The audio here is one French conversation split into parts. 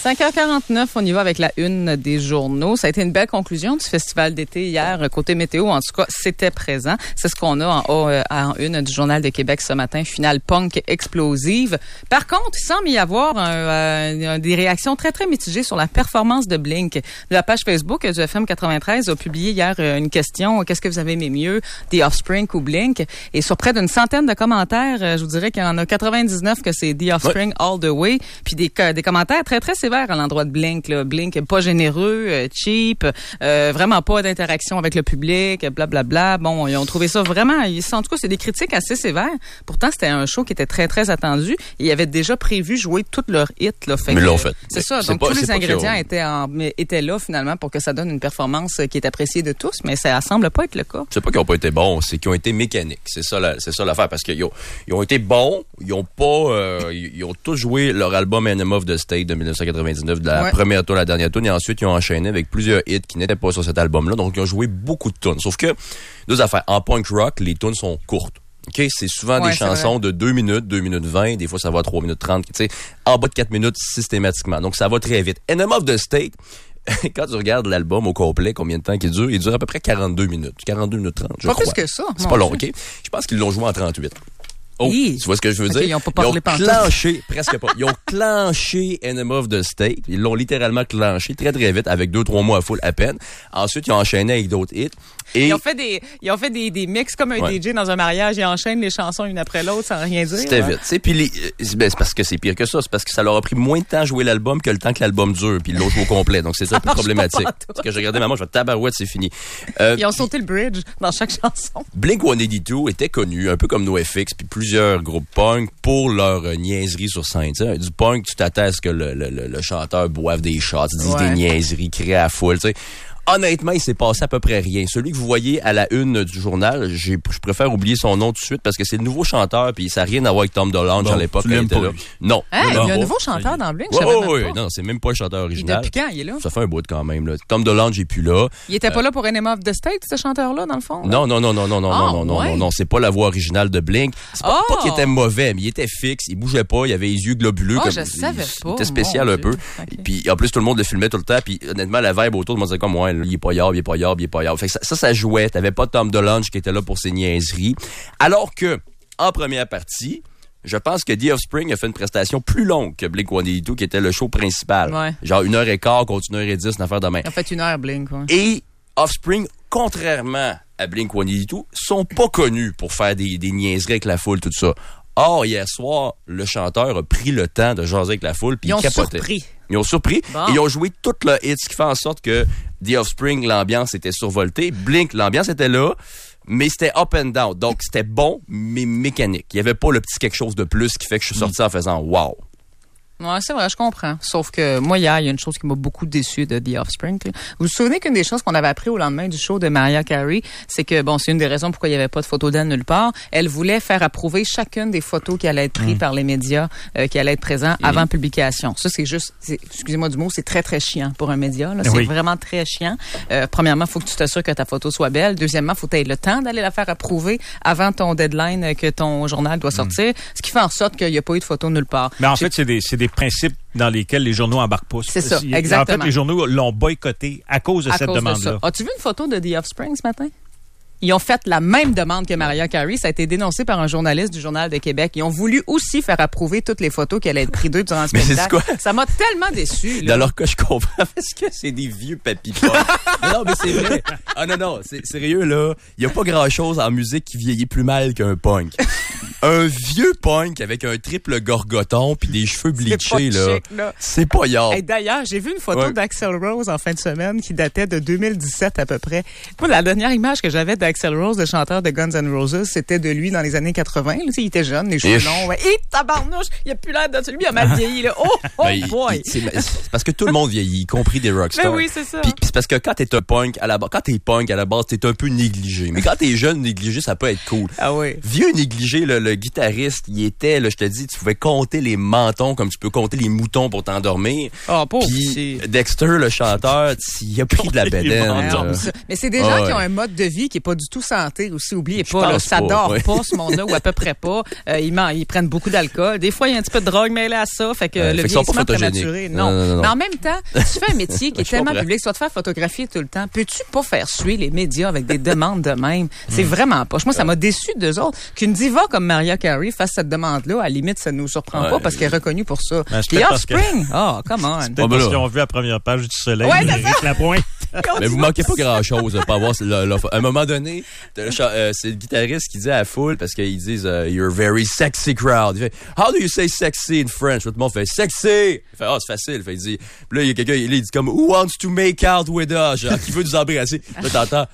5h49, on y va avec la une des journaux. Ça a été une belle conclusion du festival d'été hier. Côté météo, en tout cas, c'était présent. C'est ce qu'on a en haut, en une du Journal de Québec ce matin. Finale punk explosive. Par contre, il semble y avoir des réactions très, très mitigées sur la performance de Blink. La page Facebook du FM 93 a publié hier une question. Qu'est-ce que vous avez aimé mieux, The Offspring ou Blink? Et sur près d'une centaine de commentaires, je vous dirais qu'il y en a 99 que c'est The Offspring all the way. Puis des commentaires très, très sévères à l'endroit de Blink. Là. Blink pas généreux, cheap, vraiment pas d'interaction avec le public, blablabla. Bon, ils ont trouvé ça vraiment... En tout cas, c'est des critiques assez sévères. Pourtant, c'était un show qui était très, très attendu. Et ils avaient déjà prévu jouer tous leurs hits. Là, mais l'ont fait. C'est ça. Donc, tous les ingrédients étaient là, finalement, pour que ça donne une performance qui est appréciée de tous. Mais ça semble pas être le cas. C'est pas qu'ils ont pas été bons, c'est qu'ils ont été mécaniques. C'est ça l'affaire. Parce qu'ils ont été bons, ils ont tous joué leur album Enema of the State de 1999, de la première tour à la dernière tour, et ensuite ils ont enchaîné avec plusieurs hits qui n'étaient pas sur cet album-là. Donc ils ont joué beaucoup de tunes. Sauf que, deux affaires. En punk rock, les tunes sont courtes. OK, c'est souvent des chansons de 2 minutes, 2 minutes 20, des fois ça va à 3 minutes 30, tu sais, en bas de 4 minutes systématiquement. Donc ça va très vite. Enema of the State, quand tu regardes l'album au complet, combien de temps il dure à peu près 42 minutes. 42 minutes 30, je crois. Pas plus que ça. C'est pas long, OK? Je pense qu'ils l'ont joué en 38. Oh, tu vois ce que je veux dire? Ils ont clenché, presque pas. Ils ont clenché Enema of the State. Ils l'ont littéralement clenché très, très vite avec 2-3 mois à full à peine. Ensuite, ils ont enchaîné avec d'autres hits. Et ils ont fait des mix comme un DJ dans un mariage. Ils enchaînent les chansons une après l'autre sans rien dire. C'était vite. Tu sais, puis c'est parce que c'est pire que ça. C'est parce que ça leur a pris moins de temps à jouer l'album que le temps que l'album dure. Puis ils l'ont joué au complet. Donc, c'est un peu problématique. Parce que j'ai regardé maman, je vais tabarouette, c'est fini. Ils ont sauté le bridge dans chaque chanson. Blink-182 était connu, un peu comme NoFX, puis plusieurs groupes punk pour leur niaiserie sur scène. T'sais, du punk, tu t'attends à ce que le chanteur boive des shots, dise des niaiseries, crie à la foule. T'sais. Honnêtement, il s'est passé à peu près rien. Celui que vous voyez à la une du journal, je préfère oublier son nom tout de suite parce que c'est le nouveau chanteur puis ça n'a rien à voir avec Tom DeLonge à l'époque. Il était là. Non. Il y a un nouveau chanteur dans Blink. Oui, non, c'est même pas le chanteur original. Depuis quand il est là? Ça fait un bout quand même. Là. Tom DeLonge est plus là. Il était pas là pour Enema of the State, ce chanteur-là, dans le fond? Non, non, c'est pas la voix originale de Blink. C'est pas qu'il était mauvais, mais il était fixe, il bougeait pas, il avait les yeux globuleux. Je savais pas. Il était spécial un peu. Puis en plus, tout le monde le filmait tout le temps. Puis honnêtement, la vibe autour de moi, c'est comme, il est pas yard. Fait que ça jouait. T'avais pas Tom DeLonge qui était là pour ses niaiseries. Alors que, en première partie, je pense que The Offspring a fait une prestation plus longue que Blink-182, qui était le show principal. Ouais. Genre 1h15 contre 1h10, une affaire de main. En fait, 1h Blink, ouais. Et Offspring, contrairement à Blink-182, sont pas connus pour faire des niaiseries avec la foule, tout ça. Or, hier soir, le chanteur a pris le temps de jaser avec la foule puis il capotait. Ils ont surpris. Bon. Et ils ont joué toute le hit, ce qui fait en sorte que The Offspring, l'ambiance était survoltée. Blink, l'ambiance était là, mais c'était up and down. Donc, c'était bon, mais mécanique. Il n'y avait pas le petit quelque chose de plus qui fait que je suis sorti en faisant « wow ». Ouais, c'est vrai, je comprends. Sauf que moi, hier, il y a une chose qui m'a beaucoup déçu de The Offspring. Vous vous souvenez qu'une des choses qu'on avait appris au lendemain du show de Mariah Carey, c'est que, c'est une des raisons pourquoi il n'y avait pas de photos d'elle nulle part. Elle voulait faire approuver chacune des photos qui allaient être prises par les médias, qui allaient être présents avant publication. Ça, excusez-moi du mot, c'est très, très chiant pour un média. Là. C'est vraiment très chiant. Premièrement, il faut que tu t'assures que ta photo soit belle. Deuxièmement, il faut que tu aies le temps d'aller la faire approuver avant ton deadline que ton journal doit sortir. Ce qui fait en sorte qu'il n'y a pas eu de photos nulle part. Mais en fait, c'est des principes dans lesquels les journaux embarquent pas. C'est ça, exactement. En fait, les journaux l'ont boycotté à cause de cette demande-là. As-tu vu une photo de The Offspring ce matin? Ils ont fait la même demande que Mariah Carey. Ça a été dénoncé par un journaliste du Journal de Québec. Ils ont voulu aussi faire approuver toutes les photos qui allaient être prises d'eux durant le spectacle. Ça m'a tellement déçu. Dans leur cas, je comprends parce que c'est des vieux papillons. Non, mais c'est vrai. Ah non, c'est sérieux, là. Il n'y a pas grand-chose en musique qui vieillit plus mal qu'un punk. Un vieux punk avec un triple gorgoton puis des cheveux bleachés, là. C'est pas yard. Hey, d'ailleurs, j'ai vu une photo d'Axl Rose en fin de semaine qui datait de 2017 à peu près. Moi, la dernière image que j'avais d'Axl Rose, le chanteur de Guns N' Roses, c'était de lui dans les années 80. Là, il était jeune, les cheveux longs. Et tabarnouche, il a plus l'air de celui, il a mal vieilli. Là. Oh boy! C'est parce que tout le monde vieillit, y compris des rockstars. Ben oui, c'est ça. Puis c'est parce que quand t'es un punk, à la base, t'es un peu négligé. Mais quand t'es jeune, négligé, ça peut être cool. Ah oui. Vieux négligé, là, le guitariste, il était, là, je te dis, tu pouvais compter les mentons comme tu peux compter les moutons pour t'endormir. Oh, pauvre. Puis Dexter, le chanteur, il a pris de la bédaine. Mais c'est des gens qui ont un mode de vie qui est pas du tout santé aussi. Oubliez pas, là, ça dort pas, ce monde-là, ou à peu près pas. Ils prennent beaucoup d'alcool. Des fois, il y a un petit peu de drogue mêlée à ça. Fait que le vieillissement prématuré. Non. Mais en même temps, tu fais un métier qui est tellement public, tu vas te faire photographier tout le temps. Peux-tu pas faire suer les médias avec des demandes de même? C'est vraiment pas. Moi, ça m'a déçu d'eux autres. Qu'une diva comme Mariah Carey fasse cette demande-là, à la limite, ça nous surprend pas parce qu'elle est reconnue pour ça. Puis Offspring, come on. C'est peut-être parce qu'ils ont vu la première page du Soleil. Ouais, c'est ça. La pointe. Mais vous manquez pas grand-chose pour avoir à un moment donné, c'est le guitariste qui dit à la foule, parce qu'ils disent you're a very sexy crowd. Il fait how do you say sexy in French? Tout le monde fait sexy. Il fait c'est facile. Il dit puis là il y a quelqu'un il dit comme who wants to make out with us? Genre, qui veut nous embrasser? Là t'entends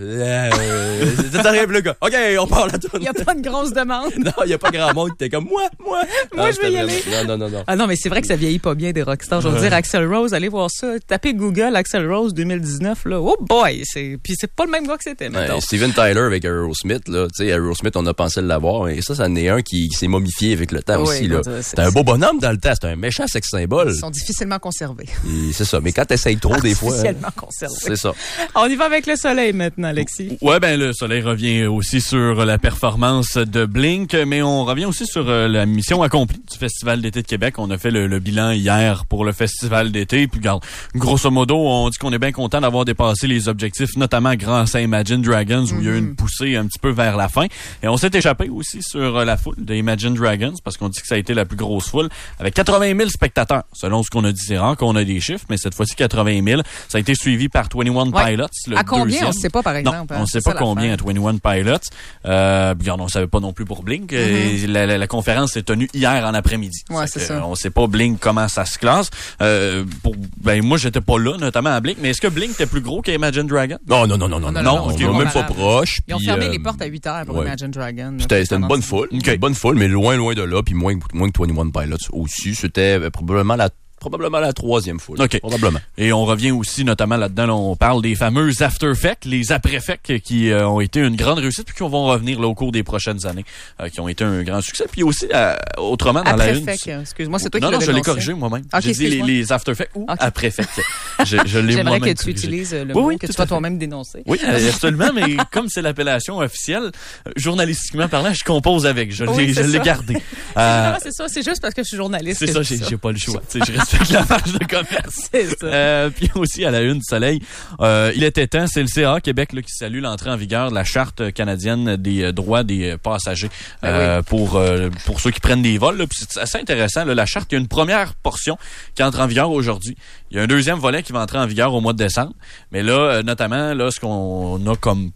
t'arrives le gars. OK, on part la tournée. Il y a pas de grosse demande. Non, il y a pas grand monde qui était comme moi je veux y aller. Non. Ah non, mais c'est vrai que ça vieillit pas bien des rockstars. Je veux dire Axl Rose, allez voir ça. Tapez Google Axl Rose 2019 là. Oh boy, puis c'est pas le même gars que c'était maintenant. Steven Tyler avec Aerosmith là, tu sais Aerosmith on a pensé l'avoir et ça en est un qui s'est momifié avec le temps aussi là. C'est un beau bonhomme dans le temps, c'est un méchant sex symbole. Ils sont difficilement conservés. Et c'est ça, mais quand t'essayes trop des fois. Difficilement conservés. C'est ça. On y va avec le Soleil maintenant, Alexis. Ouais, le Soleil revient aussi sur la performance de Blink, mais on revient aussi sur la mission accomplie du Festival d'été de Québec. On a fait le bilan hier pour le Festival d'été, puis regarde, grosso modo, on dit qu'on est bien content d'avoir dépassé les objectifs, notamment grâce à Imagine Dragons, où il y a eu une poussée un petit peu vers la fin. Et on s'est échappé aussi sur la foule de Imagine Dragons, parce qu'on dit que ça a été la plus grosse foule, avec 80 000 spectateurs, selon ce qu'on a dit. C'est rare qu'on a des chiffres, mais cette fois-ci, 80 000. Ça a été suivi par 21 Pilots, le à combien? deuxième. On ne sait pas, par exemple. Non, on ne sait pas combien à 21 Pilots. Regarde, on ne savait pas non plus pour Blink. La conférence s'est tenue hier en après-midi. Ouais, c'est ça. On ne sait pas Blink comment ça se classe. Moi, j'étais pas là, notamment à Blink, mais est-ce que Blink était plus gros qu'Imagine Dragon? Non. Okay, même pas proche. Ils ont fermé les portes à 8h pour Imagine Dragon. C'était une bonne foule. Une bonne foule, mais loin de là, puis moins que 21 Pilots aussi. C'était probablement la troisième foule. OK. Probablement. Et on revient aussi, notamment là-dedans, on parle des fameux after-fec, les après-fec qui ont été une grande réussite puis qui vont revenir là, au cours des prochaines années, qui ont été un grand succès. Puis aussi, autrement, dans la une... Excuse-moi, c'est toi qui l'as je l'ai corrigé moi-même. Okay, j'ai dit les after-fec ou après-fec. Je l'ai J'aimerais moi-même que tu utilises le mot que tu vas toi-même dénoncer. Oui, absolument, mais comme c'est l'appellation officielle, journalistiquement parlant, je compose avec. Je l'ai gardé. C'est ça, c'est juste parce que je suis journaliste. C'est ça, j'ai pas le choix. Je respecte la marge de commerce. C'est ça. Puis aussi à la une du Soleil, il était temps, c'est le CA Québec là, qui salue l'entrée en vigueur de la Charte canadienne des droits des passagers pour ceux qui prennent des vols. Là. Puis c'est assez intéressant. Là, la Charte, il y a une première portion qui entre en vigueur aujourd'hui. Il y a un deuxième volet qui va entrer en vigueur au mois de décembre. Mais là, notamment, là, ce qu'on a comme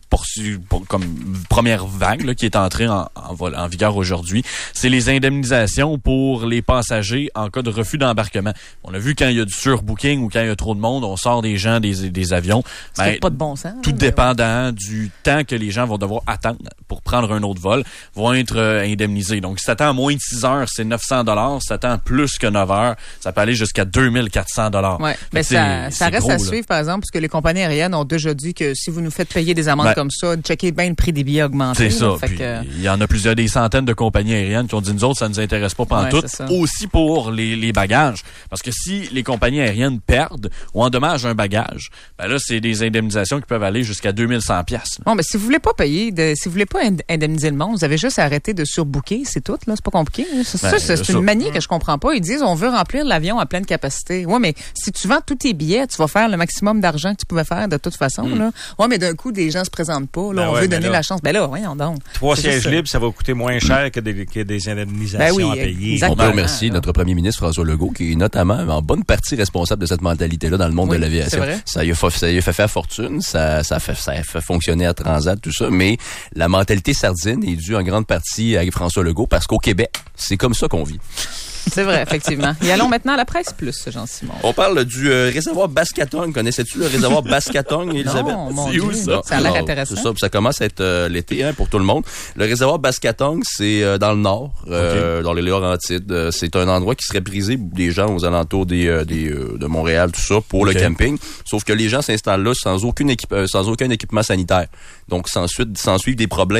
première vague là, qui est entrée en vigueur aujourd'hui, c'est les indemnisations pour les passagers en cas de refus d'embarquement. On a vu quand il y a du surbooking ou quand il y a trop de monde, on sort des gens des avions. C'est pas de bon sens. Tout dépendant du temps que les gens vont devoir attendre pour prendre un autre vol, vont être indemnisés. Donc, si t'attends à moins de 6 heures, c'est 900 $. Si t'attends plus que 9 heures, ça peut aller jusqu'à 2400 $. Ouais, mais ça reste gros, à suivre, par exemple, parce que les compagnies aériennes ont déjà dit que si vous nous faites payer des amendes comme ça, checkez bien le prix des billets augmenté. C'est ça. Il y en a plusieurs, des centaines de compagnies aériennes qui ont dit, nous autres, ça nous intéresse pas pantoute. Aussi pour les bagages. Parce que si les compagnies aériennes perdent ou endommagent un bagage, là, c'est des indemnisations qui peuvent aller jusqu'à 2100 $. Bon, mais si vous voulez pas payer, si vous voulez pas indemniser le monde, vous avez juste à arrêter de surbooker, c'est tout, là. C'est pas compliqué. C'est une manie que je comprends pas. Ils disent, on veut remplir l'avion à pleine capacité. Ouais, mais si tu vends tous tes billets, tu vas faire le maximum d'argent que tu pouvais faire de toute façon, là. Ouais, mais d'un coup, des gens se présentent pas, là. On veut donner la chance. Ben là, voyons donc. 3 sièges libres, ça va coûter moins cher que des indemnisations à payer. Exactement. On peut remercier notre premier ministre François Legault, qui est notamment en bonne partie responsable de cette mentalité-là dans le monde de l'aviation. Ça y a fait faire fortune, ça a fait fonctionner à Transat, tout ça, mais la mentalité sardine est due en grande partie à François Legault, parce qu'au Québec, c'est comme ça qu'on vit. C'est vrai, effectivement. Et allons maintenant à la presse plus, Jean-Simon. On parle du réservoir Basse-Catong. Connaissais-tu le réservoir Basse-Catong, Elisabeth? Non, mon Dieu, ça a l'air intéressant. C'est ça, ça commence à être l'été pour tout le monde. Le réservoir Basse-Catong, c'est dans le nord, dans les Laurentides. C'est un endroit qui serait prisé des gens aux alentours de Montréal, tout ça, pour le camping. Sauf que les gens s'installent là sans aucun équipement sanitaire. Donc, s'ensuivent des problèmes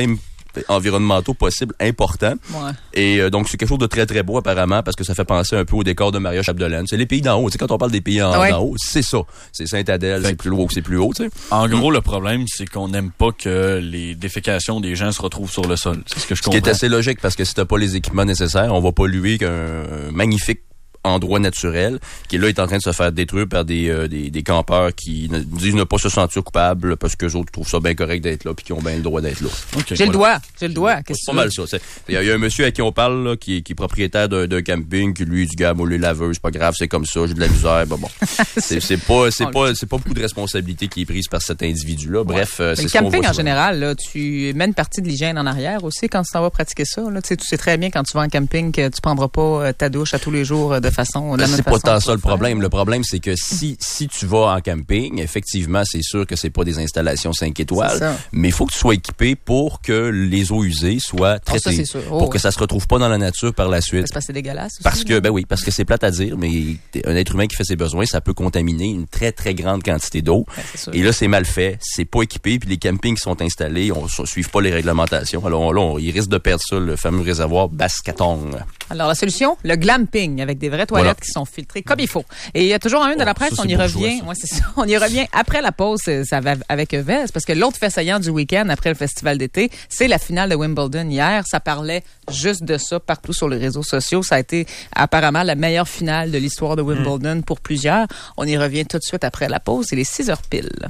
environnementaux possibles importants. Ouais. Et donc, c'est quelque chose de très, très beau, apparemment, parce que ça fait penser un peu au décor de Maria Chapdelaine. C'est les pays d'en haut. Tu sais, quand on parle des pays d'en haut, c'est ça. C'est Sainte-Adèle, c'est plus haut, tu sais. En gros, le problème, c'est qu'on n'aime pas que les défécations des gens se retrouvent sur le sol. C'est ce que je comprends. Ce qui est assez logique, parce que si t'as pas les équipements nécessaires, on va polluer qu'un magnifique endroit naturel qui là est en train de se faire détruire par des campeurs qui disent ne pas se sentir coupables parce que les autres trouvent ça bien correct d'être là puis qui ont bien le droit d'être là. Okay, j'ai le doigt. Qu'est-ce c'est pas mal ça. Il y a un monsieur à qui on parle là, qui est propriétaire d'un camping qui lui dit gars moi les laveurs c'est pas grave c'est comme ça j'ai de la misère bon c'est pas beaucoup de responsabilité qui est prise par cet individu là. Bref c'est le camping en général là, tu mets une partie de l'hygiène en arrière aussi quand tu t'en vas pratiquer ça là. Tu sais très bien quand tu vas en camping que tu prendras pas ta douche à tous les jours de façon de la même c'est façon. pas tant ça le problème. Le problème, c'est que si tu vas en camping, effectivement, c'est sûr que c'est pas des installations 5 étoiles, mais il faut que tu sois équipé pour que les eaux usées soient traitées. Pour que ça se retrouve pas dans la nature par la suite. C'est parce que c'est dégueulasse aussi, parce que c'est plate à dire, mais un être humain qui fait ses besoins, ça peut contaminer une très, très grande quantité d'eau. Et là, c'est mal fait, c'est pas équipé, puis les campings qui sont installés, suivent pas les réglementations. Alors là, ils risquent de perdre ça, le fameux réservoir Basse-Catong. Alors, la solution, le glamping, avec des vraies toilettes qui sont filtrées comme il faut. Et il y a toujours un de la presse, on y revient. Ouais, c'est ça. On y revient après la pause, ça va avec Vest, parce que l'autre fait saillant du week-end après le festival d'été, c'est la finale de Wimbledon hier. Ça parlait juste de ça partout sur les réseaux sociaux. Ça a été apparemment la meilleure finale de l'histoire de Wimbledon pour plusieurs. On y revient tout de suite après la pause. C'est les 6h pile.